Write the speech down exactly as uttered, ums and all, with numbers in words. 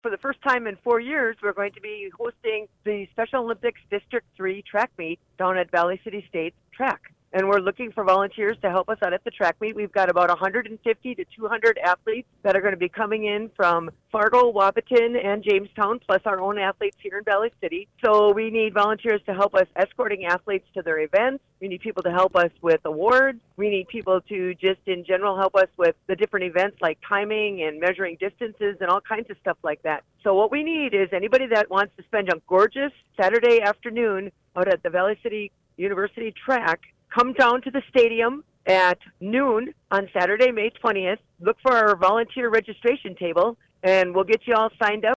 For the first time in four years, we're going to be hosting the Special Olympics District three track meet down at Valley City State Track. And we're looking for volunteers to help us out at the track meet. We've got about one hundred fifty to two hundred athletes that are going to be coming in from Fargo, Wapaton, and Jamestown, plus our own athletes here in Valley City. So we need volunteers to help us escorting athletes to their events. We need people to help us with awards. We need people to just in general help us with the different events like timing and measuring distances and all kinds of stuff like that. So what we need is anybody that wants to spend a gorgeous Saturday afternoon out at the Valley City University track, come down to the stadium at noon on Saturday, May twentieth. Look for our volunteer registration table, and we'll get you all signed up.